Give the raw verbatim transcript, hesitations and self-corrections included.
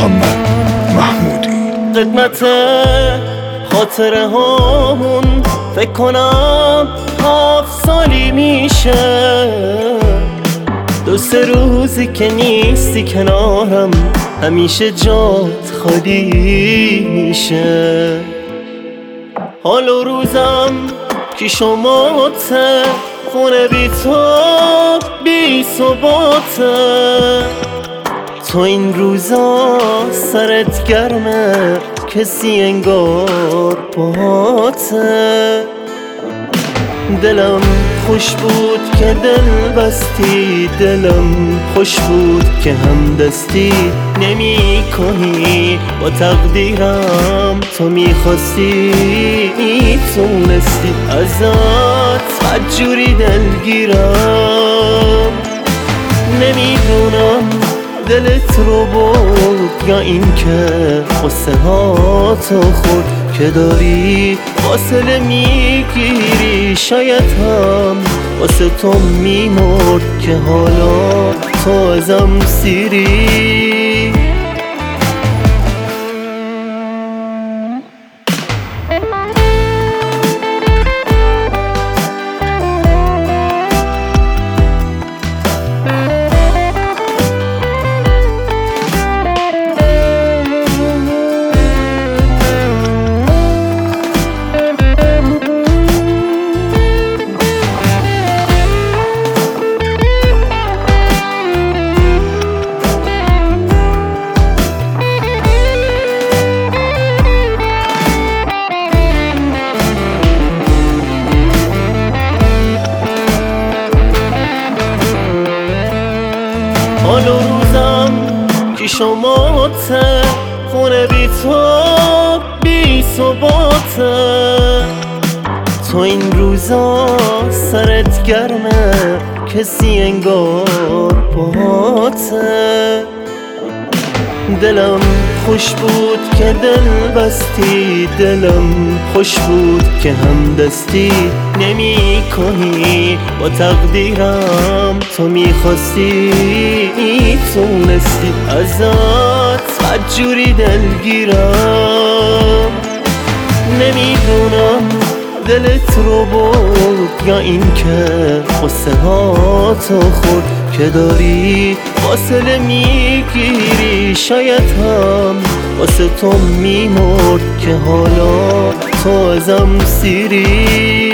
محمد محمودی. قدمت خاطره هامون فکر کنم هفت سالی میشه، دو سه روزی که نیستی کنارم همیشه جات خالی میشه. حال و روزم که شماته، خونه بی تو بی ثباته. تو این روزا سرت گرمه، کسی انگار باته. دلم خوش بود که دل بستی، دلم خوش بود که هم دستی نمی کنی با تقدیرم. تو میخواستی میتونستی، ازت بدجوری دلگیرم. نمیدونم دلت رو برد یا این که قصه ها تو خود که داری فاصله میگیری. شاید هم واسه تو میمرد که حالا تو ازم سیری. حال و روزم که شماته، خونه بی تو بی ثباته. تو این روزا سرت گرمه، کسی انگار باته. دلم خوش بود که دل بستی، دلم خوش بود که هم دستی نمی کنی با تقدیرم. تو میخواستی میتونستی، ازت بدجوری دلگیرم. نمیدونم دلت رو برد یا این که قصه ها تو خود که داری فاصله میگیری. شاید هم واسه تو میمرد که حالا تو ازم سیری.